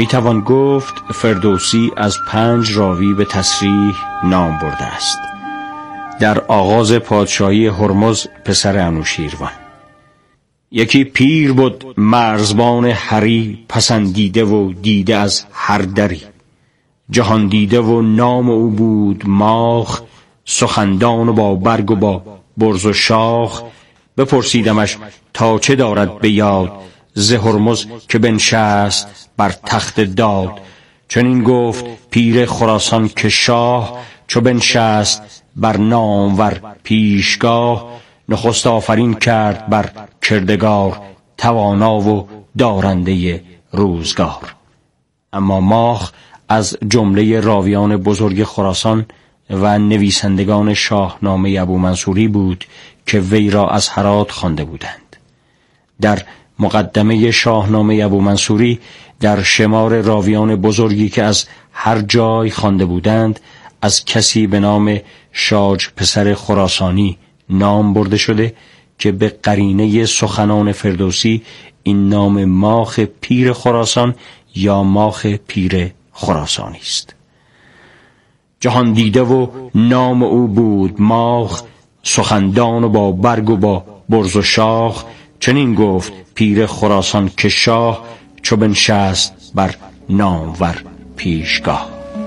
میتوان گفت فردوسی از 5 راوی به تصریح نام برده است. در آغاز پادشاهی هرمز پسر انوشیروان: یکی پیر بود مرزبان هری، پسندیده و دیده از هر دری. جهان دیده و نام او بود ماخ، سخندان و با برگ و با برز و شاخ. بپرسیدمش تا چه دارد به یاد، ز هرمز که بنشست بر تخت داد. چنین گفت پیر خراسان که شاه، چو بنشست بر نامور پیشگاه. نخست آفرین کرد بر کردگار، توانا و دارنده روزگار. اما ماخ از جمله راویان بزرگ خراسان و نویسندگان شاهنامه ابومنصوری بود که وی را از هرات خوانده بودند. در مقدمه شاهنامه ابومنصوری در شمار راویان بزرگی که از هر جای خوانده بودند از کسی به نام شاج پسر خراسانی نام برده شده که به قرینه سخنان فردوسی این نام ماخ پیر خراسان یا ماخ پیر خراسانی است. جهان دیده و نام او بود ماخ، سخندان و با برگ و با برز و شاخ. چنین گفت پیر خراسان که شاه، چو بنشست بر نامور پیشگاه.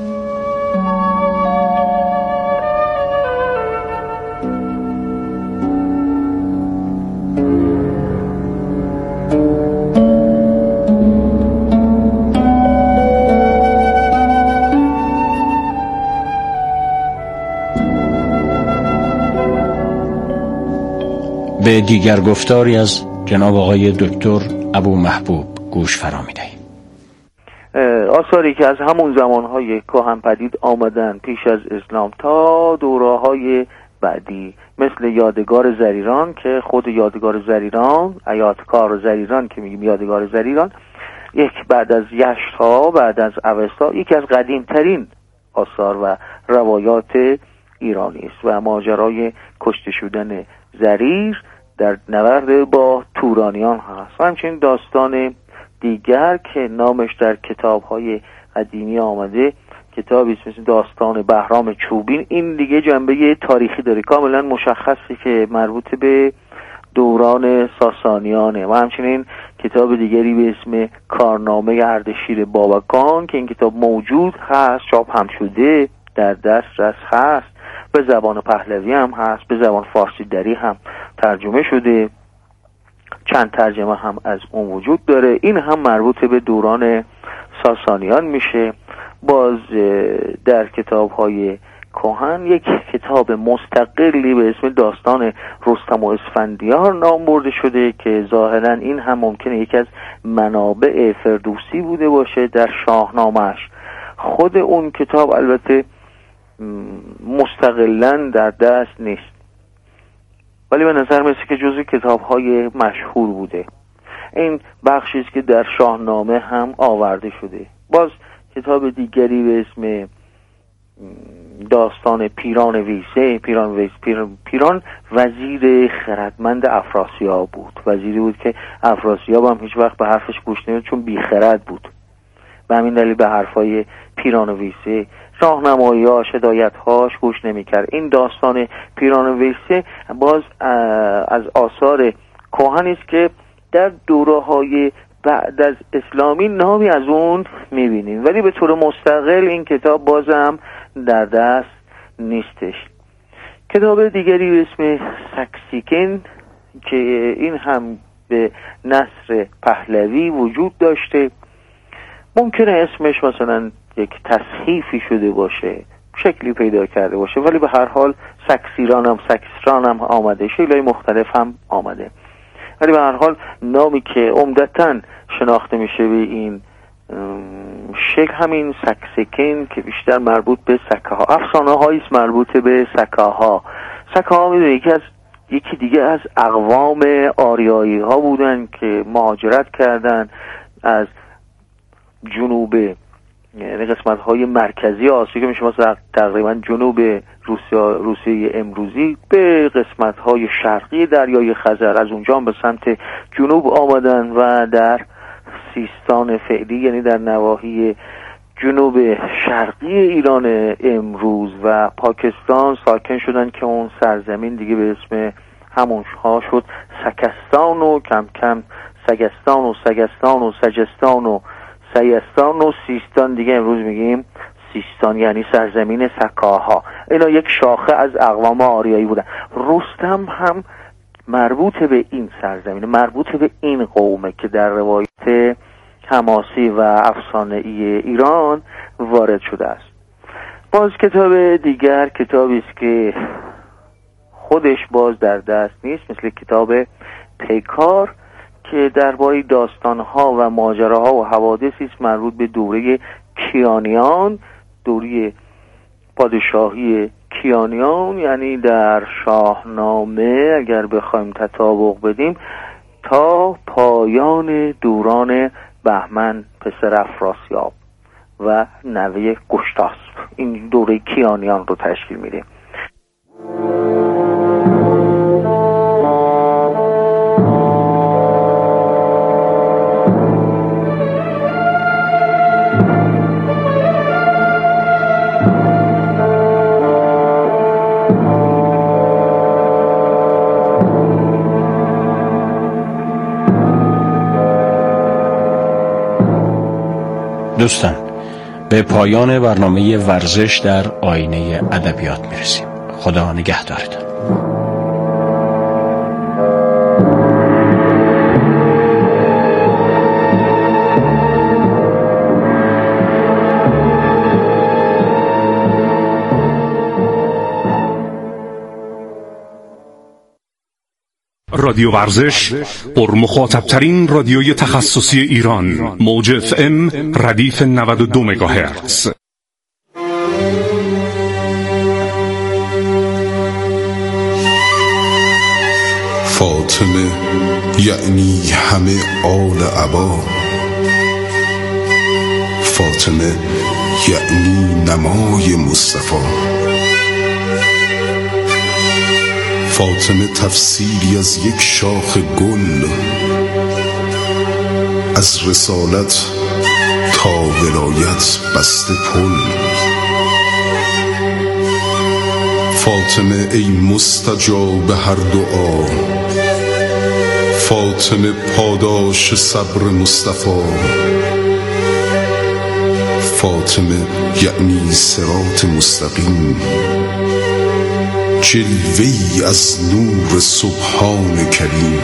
به دیگر گفتاری از جناب آقای دکتر ابومحبوب گوش فرا می‌دهیم. آثاری که از همون زمانهای کهن پدید آمدن پیش از اسلام تا دوره‌های بعدی، مثل یادگار زریران که خود یادگار زریران، ایاتکار زریران که میگیم یادگار زریران، یک بعد از یشت‌ها بعد از اوستا یکی از قدیمترین آثار و روایات ایرانی است و ماجرای کشته شدن زریر در نبرد با تورانیان هست. و همچنین داستان دیگر که نامش در کتاب‌های قدیمی آمده، کتابی مثل داستان بهرام چوبین، این دیگه جنبه تاریخی داره، کاملا مشخصه که مربوط به دوران ساسانیانه. و همچنین کتاب دیگری به اسم کارنامه اردشیر بابکان که این کتاب موجود هست، چاپ هم شده، در دسترس هست، به زبان پهلوی هم هست، به زبان فارسی دری هم ترجمه شده، چند ترجمه هم از اون وجود داره. این هم مربوط به دوران ساسانیان میشه. باز در کتاب‌های کهن یک کتاب مستقلی به اسم داستان رستم و اسفندیار نام برده شده که ظاهراً این هم ممکنه یکی از منابع فردوسی بوده باشه در شاهنامه‌اش. خود اون کتاب البته مستقلاً در دست نیست، ولی به نظر میرسه که جزو کتاب‌های مشهور بوده. این بخشی است که در شاهنامه هم آورده شده. باز کتاب دیگری به اسم داستان پیران ویسه. پیران وزیر خردمند افراسیاب بود، وزیری بود که افراسیاب هم هیچ وقت به حرفش گوش نمیداد چون بیخرد بود. به همین دلیل به حرفای پیران ویسه، راهنمایی‌هاش، هدایت‌هاش گوش نمی‌کرد. این داستان پیران ویسه باز از آثار کهن است که در دوره‌های بعد از اسلامی نامی از اون می‌بینیم، ولی به طور مستقل این کتاب بازم در دست نیستش. کتاب دیگری به اسم سکسیکن که این هم به نثر پهلوی وجود داشته، ممکنه اسمش مثلا یک تصحیفی شده باشه، شکلی پیدا کرده باشه، ولی به هر حال سکسران هم آمده، شکل‌های مختلف هم آمده، ولی به هر حال نامی که عمدتاً شناخته میشه به این شکل همین سکسیکن که بیشتر مربوط به سکه ها، افسانه هایی است مربوط به سکه ها. سکه ها میدونی یکی دیگه از اقوام آریایی ها بودن که مهاجرت کردن از جنوب، یعنی قسمت های مرکزی آسیا که میشه مثلا تقریبا جنوب روسیه امروزی، به قسمت های شرقی دریای خزر، از اونجا هم به سمت جنوب آمدن و در سیستان فعلی، یعنی در نواحی جنوب شرقی ایران امروز و پاکستان ساکن شدن که اون سرزمین دیگه به اسم همونها شد سکستان و کم کم سگستان و سگستان و سجستان و سیستان و سیستان. دیگه امروز میگیم سیستان، یعنی سرزمین سکاها. اینا یک شاخه از اقوام آریایی بودن. رستم هم مربوط به این سرزمین، مربوط به این قومه که در روایت حماسی و افسانه‌ای ایران وارد شده است. باز کتاب دیگر کتابی است که خودش باز در دست نیست، مثل کتاب پیکار که درباره داستان‌ها و ماجراها و حوادثی است مربوط به دوره کیانیان، دوره پادشاهی کیانیان، یعنی در شاهنامه اگر بخوایم تطابق بدیم تا پایان دوران بهمن پسر افراسیاب و نوه گشتاسپ. این دوره کیانیان رو تشکیل میده. دوستان، به پایان برنامه ورزش در آینه ادبیات میرسیم. خدا نگهدارتان. رادیو ورزش، پرمخاطبترین رادیوی تخصصی ایران، موج FM ردیف 92 مگاهرتز. فاطمه یعنی همه آل عبا، فاطمه یعنی نمای مصطفی، فاطمه تفسیری از یک شاخ گل، از رسالت تا ولایت بسته پل. فاطمه ای مستجاب هر دعا، فاطمه پاداش صبر مصطفی، فاطمه یعنی صراط مستقیم، جلوه‌ای از نور سبحان کریم.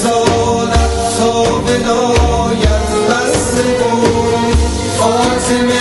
رسالت تا ولایت بسته بود. فاطمه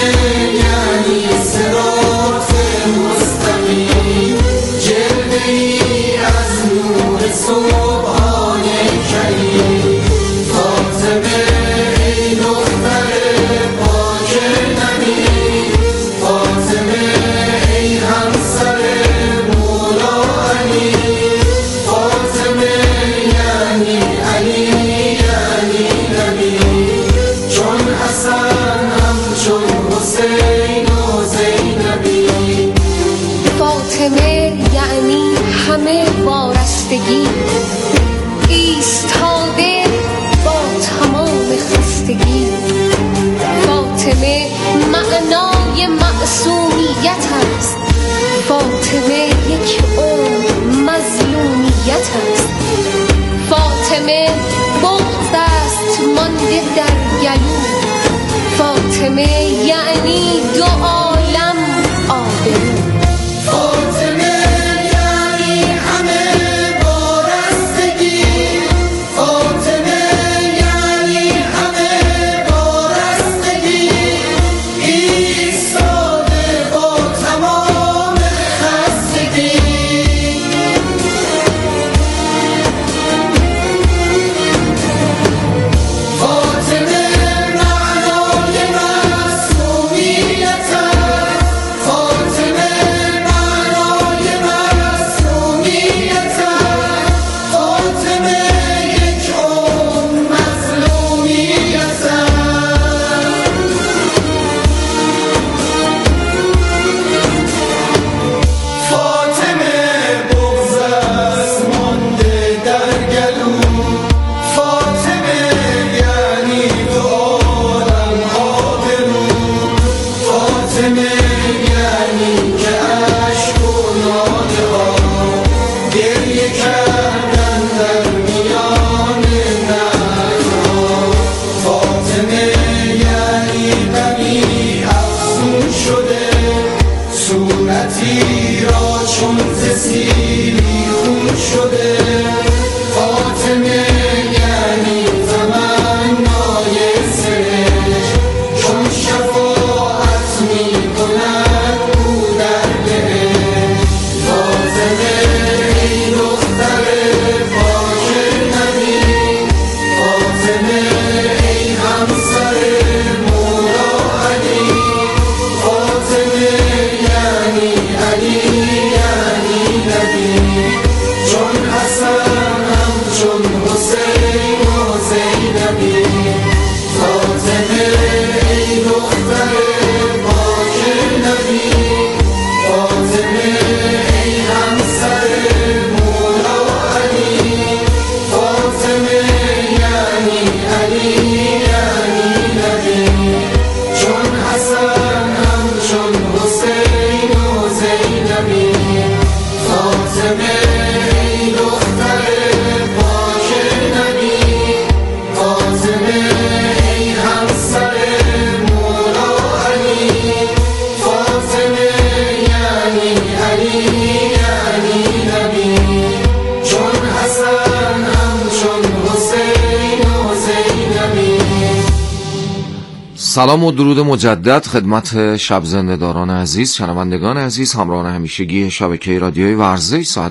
سلام و درود مجدد خدمت شب زنده‌داران عزیز، شنوندگان عزیز، همراهان همیشگی شبکه رادیوی ورزش. ساعت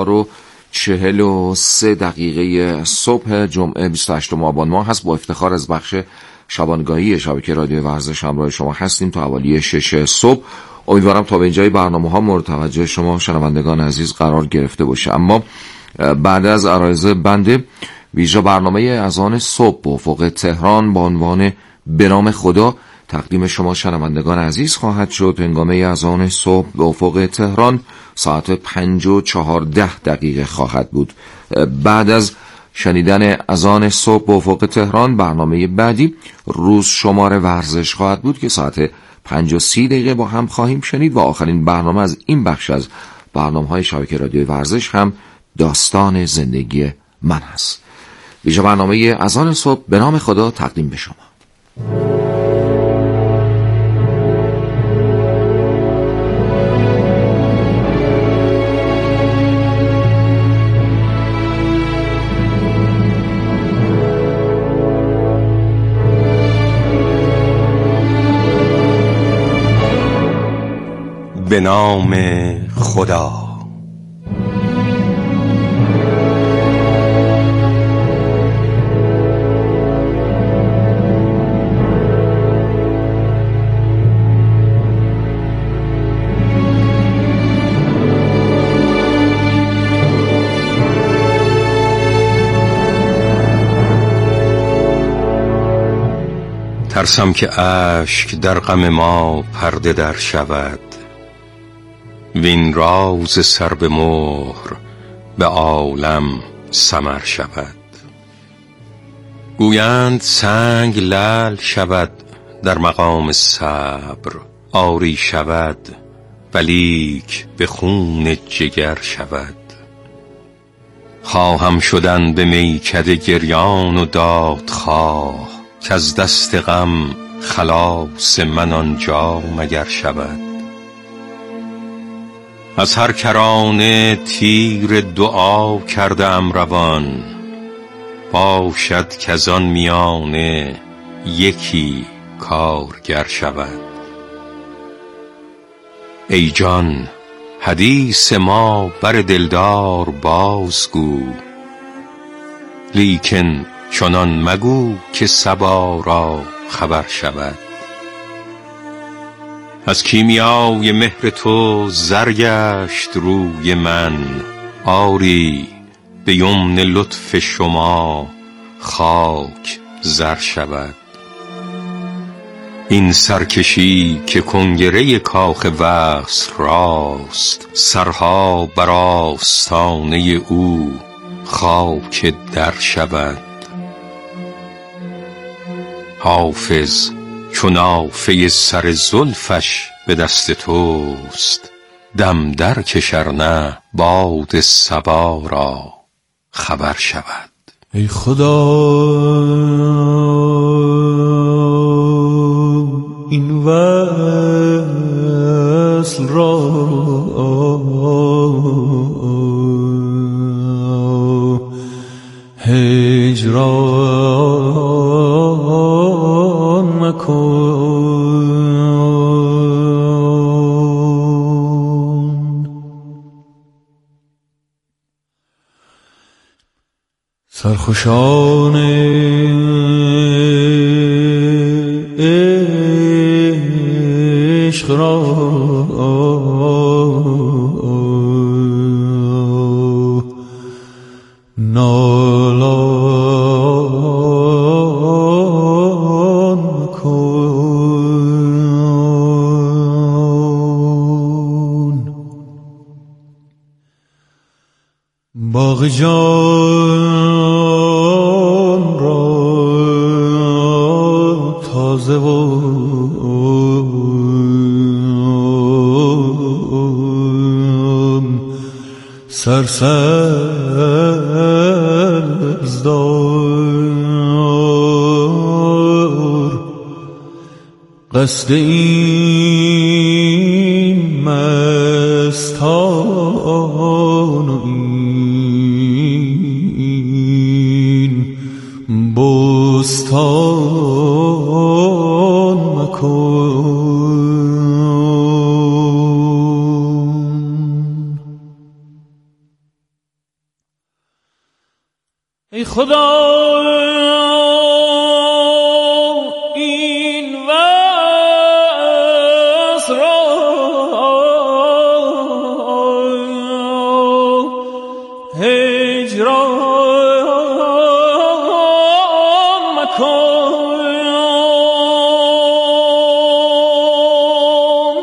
4:43 صبح جمعه 28 آبان ماه هست. با افتخار از بخش شبانگاهی شبکه رادیوی ورزش همراه شما هستیم تا حوالی 6 صبح. امیدوارم تا به اینجای برنامه‌ها مورد توجه شما شنوندگان عزیز قرار گرفته باشه. اما بعد از عرایض بنده، ویژه برنامه اذان صبح با افق تهران با عنوان به نام خدا تقدیم شما شنوندگان عزیز خواهد شد. هنگامه اذان صبح به افق تهران ساعت 5:14 خواهد بود. بعد از شنیدن اذان صبح به افق تهران، برنامه بعدی روز شمار ورزش خواهد بود که ساعت 5:30 با هم خواهیم شنید و آخرین برنامه از این بخش از برنامه‌های شبکه رادیوی ورزش هم داستان زندگی من هست. ویژه برنامه اذان صبح به نام خدا تقدیم به شما. به نام خدا. ترسم که اشک در غم ما پرده در شود، وین راز سر به مهر به عالم سمر شود. گویند سنگ لعل شود در مقام صبر، آری شود ولیک به خون جگر شود. خواهم شدن به میکده گریان و دادخواه، که از دست غم خلاص من آنجا مگر شود. از هر کرانه تیر دعا کرده ام روان، باشد که از آن میانه یکی کارگر شود. ای جان حدیث ما بر دلدار بازگو، لیکن چنان مگو که صبا را خبر شود. از کیمیای مهر تو زر گشت روی من، آری به یمن لطف شما خاک زر شود. این سرکشی که کنگره کاخ وصل راست، سرها بر آستانه او خاک در شود. حافظ چون نافه سر زلفش به دست توست، دم در کش ار نه باد صبا را خبر شود. ای خدا این وصل را هجران مکن. سرخوشان عشق را نالان کن. باغ جان را تازه و سرسبز دار، قصد این مستان و این بستان ای خدا این وصل را هجران مکن.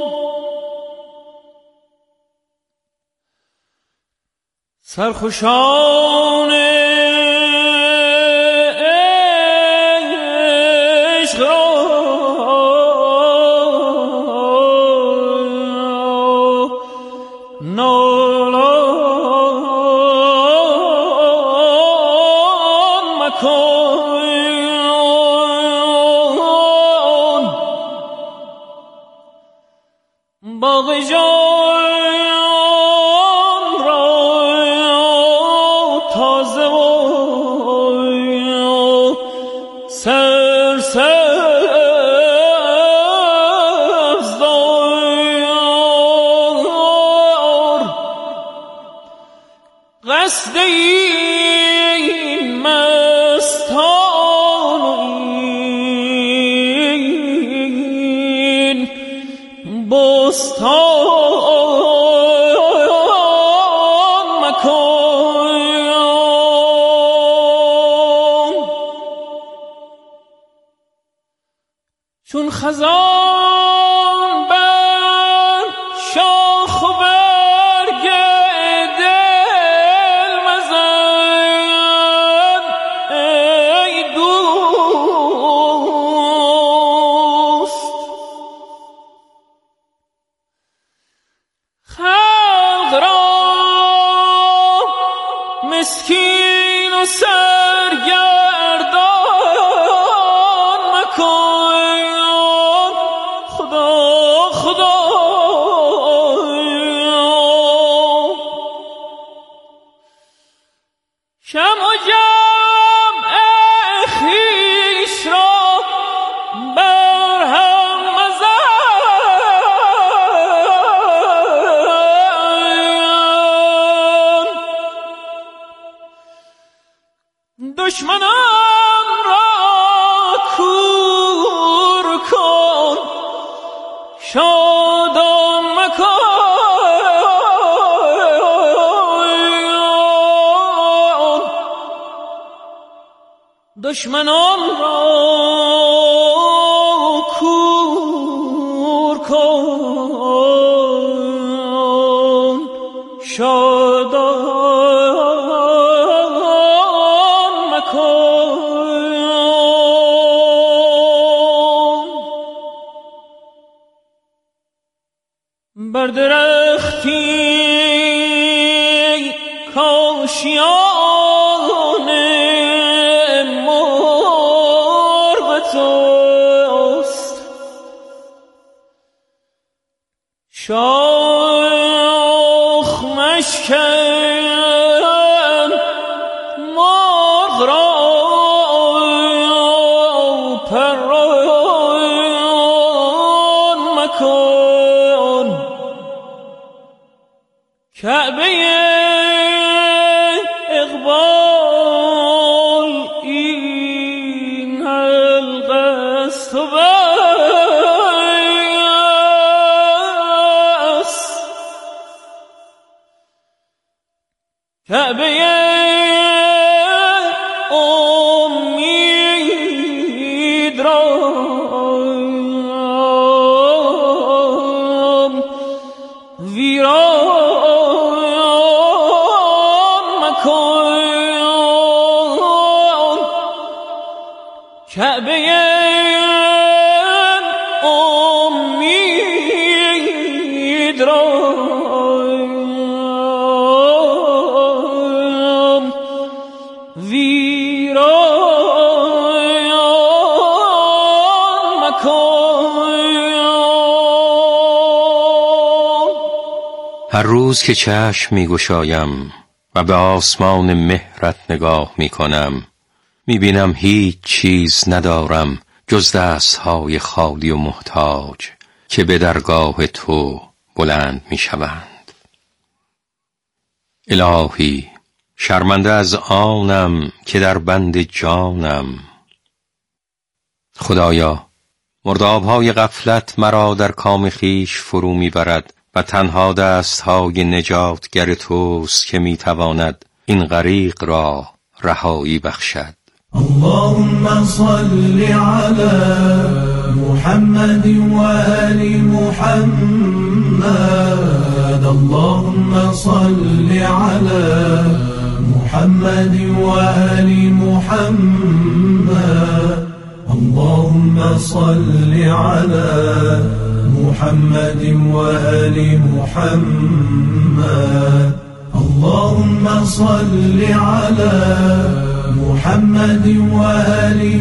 سرخوشان عشق را نالان مکن. باغ جان را تازه و سرسبز دار. قصد این مستان و این بستان مکن. چون خزان بر شاخ و برگ دل مزن ای دوست. خلق را مسکین و سرگردان مکن. خدا خدا شمع و جمع خویش را بر هم مزن. دشمنان را کور کن شادان مکن. دشمنان را کور کن شادان مکن. بر درختی کاشیان مرغ توست. شاخ مشکن مرغ را پران مکن. کعبه اقبال این حلقه است و بس. کعبه امید را ویران مکن. کعبه امید را ویران مکن. هر روز که چشم می گشایم و به آسمان مهرت نگاه می کنم، می بینم هیچ چیز ندارم جز دستهای خالی و محتاج که به درگاه تو بلند می شوند. الهی شرمنده از آنم که در بند جانم. خدایا مرداب‌های غفلت مرا در کام خیش فرو می‌برد و تنها دست‌های نجاتگر توست که می‌تواند این غریق را رهایی بخشد. اللهم صل على محمد وآل محمد. اللهم صل على محمد وآل محمد. اللهم صل على محمد وآل محمد. اللهم صل على محمد وآل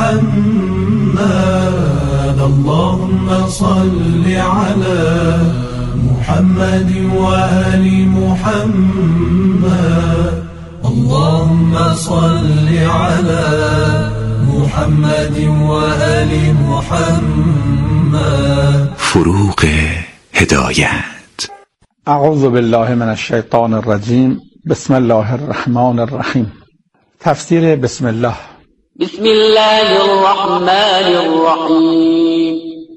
محمد. اللهم صل على محمد وآل محمد. اللهم صل على محمد وآل محمد. فروغ هدایت. اعوذ بالله من الشیطان الرجیم. بسم الله الرحمن الرحیم. تفسیر بسم الله. بسم الله الرحمن الرحیم.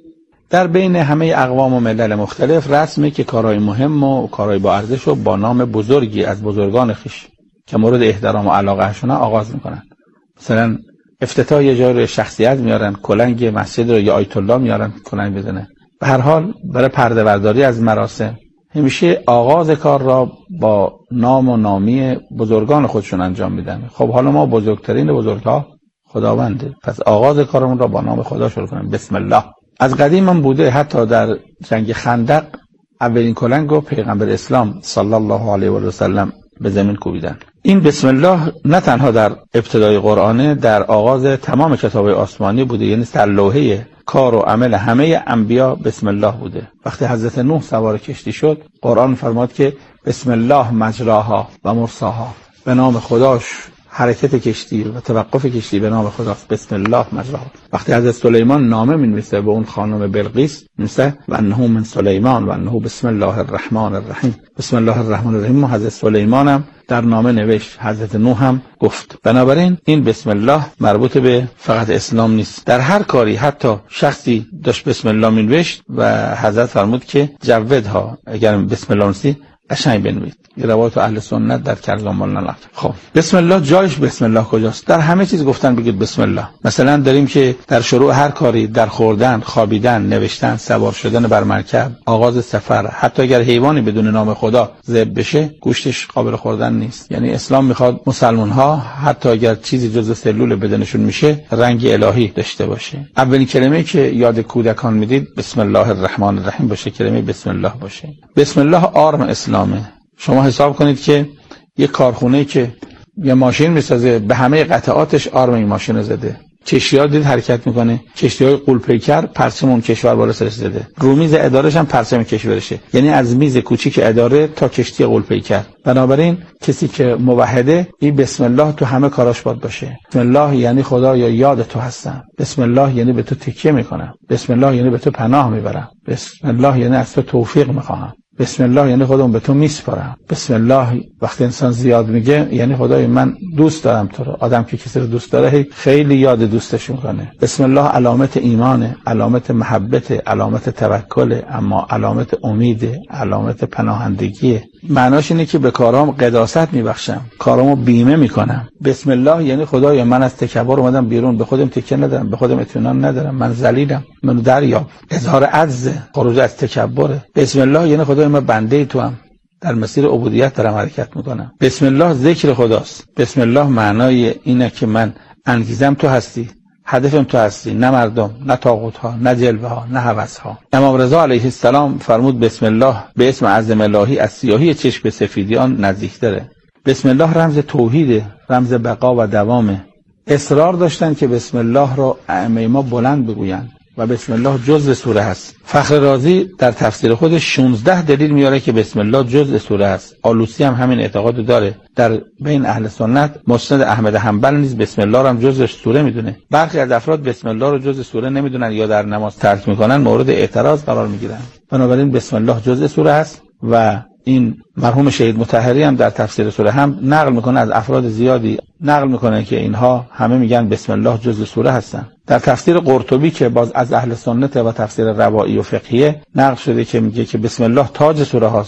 در بین همه اقوام و ملل مختلف رسمه که کارهای مهم و کارهای با ارزش رو با نام بزرگی از بزرگان خویش که مورد احترام و علاقه‌شون آغاز میکنن. مثلا افتتاح یه جای شخصیت میارن، کلنگ مسجد رو یا آیت الله میارن کلنگ بزنه. به هر حال برای پرده برداری از مراسم همیشه آغاز کار را با نام و نامی بزرگان خودشون انجام میدن. خب حالا ما بزرگترین بزرگها خداونده، پس آغاز کارمون را با نام خدا شروع کنیم. بسم الله. از قدیم هم بوده، حتی در جنگ خندق اولین کلنگ رو پیغمبر اسلام صلی الله علیه و سلم به زمین کوبیدن. این بسم الله نه تنها در ابتدای قرآن، در آغاز تمام کتاب‌های آسمانی بوده، یعنی در لوحه کار و عمل همه انبیا بسم الله بوده. وقتی حضرت نوح سوار کشتی شد، قرآن فرمود که بسم الله مجراها و مرساها، به نام خداش حرکت کشتی و توقف کشتی به نام خداست. بسم الله مجراها. وقتی حضرت سلیمان نامه می‌نویسه به اون خانم بلقیس، می‌نویسه و انه من سلیمان و انه بسم الله الرحمن الرحیم. بسم الله الرحمن الرحیم. حضرت سلیمان هم در نامه نوشت، حضرت نوح هم گفت. بنابراین این بسم الله مربوط به فقط اسلام نیست. در هر کاری، حتی شخصی داشت بسم الله می‌نوشت و حضرت فرمود که جودها، اگر بسم الله نویسی قشنگ بنویس. این روایت اهل سنت در کلام الله. خب بسم الله جایش بسم الله کجاست؟ در همه چیز گفتن بگید بسم الله. مثلا داریم که در شروع هر کاری، در خوردن، خوابیدن، نوشتن، سوار شدن بر مرکب، آغاز سفر، حتی اگر حیوانی بدون نام خدا ذبح بشه گوشتش قابل خوردن نیست. یعنی اسلام میخواد مسلمان ها حتی اگر چیزی جزء سلول بدنشون میشه رنگ الهی داشته باشه. اولین کلمه که یاد کودکان میدید بسم الله الرحمن الرحیم باشه، کلمه بسم الله باشه. بسم الله آرم اسلامه. شما حساب کنید که یه کارخونه که یه ماشین میسازه، به همه قطعاتش آرم این ماشین زده. کشتی‌ها دید حرکت میکنه، کشتی‌های غول‌پیکر پرچم اون کشور بالا سرش زده. رو میز ادارهش هم پرچم کشورشه، یعنی از میز کوچیک اداره تا کشتی غول‌پیکر. بنابراین کسی که موحده، این بسم الله تو همه کاراش باید باشه. بسم الله یعنی خدایا یاد تو هستم. بسم الله یعنی به تو تکیه میکنم. بسم الله یعنی به تو پناه میبرم. بسم الله یعنی از تو توفیق میخوام. بسم الله یعنی خودم به تو میسپارم. بسم الله وقتی انسان زیاد میگه یعنی خدای من دوست دارم تو رو. آدم که کسی رو دوست داره خیلی یاد دوستش میکنه. بسم الله علامت ایمانه، علامت محبت، علامت توکل، اما علامت امیده، علامت پناهندگیه. معناش اینه که به کارام قداست میبخشم، کارامو بیمه میکنم. بسم الله یعنی خدایا من از تکبر اومدم بیرون، به خودم تکیه ندارم، به خودم اطمینان ندارم، من ذلیلم، منو دریاب. اظهار عجز، خروج از تکبره. بسم الله یعنی خدای من بنده تو هم، در مسیر عبودیت دارم حرکت میکنم. بسم الله ذکر خداست. بسم الله معنای اینه که من انگیزم تو هستی، هدفم تو هستی، نه مردم، نه طاغوت ها، نه جلوه ها، نه هوس ها. امام رضا علیه السلام فرمود بسم الله به اسم اعظم الهی از سیاهی چشم به سفیدی آن نزدیک‌تره. بسم الله رمز توحیده، رمز بقا و دوامه. اصرار داشتن که بسم الله را ائمه ما بلند بگویند و بسم الله جزء سوره هست. فخر رازی در تفسیر خودش 16 دلیل میاره که بسم الله جزء سوره است. آلوسی هم همین اعتقاد داره. در بین اهل سنت مسند احمد حنبل نیز بسم الله را هم جزء سوره میدونه. برخی از افراد بسم الله رو جزء سوره نمیدونن یا در نماز ترک میکنن، مورد اعتراض قرار میگیرن. بنابراین بسم الله جزء سوره است و این مرحوم شهید مطهری هم در تفسیر سوره هم نقل میکنه، از افراد زیادی نقل میکنه که اینها همه میگن بسم الله جزء سوره هستن. در تفسیر قرطبی که باز از اهل سنت و تفسیر روایی و فقهیه نقل شده که میگه که بسم الله تاج سوره هاست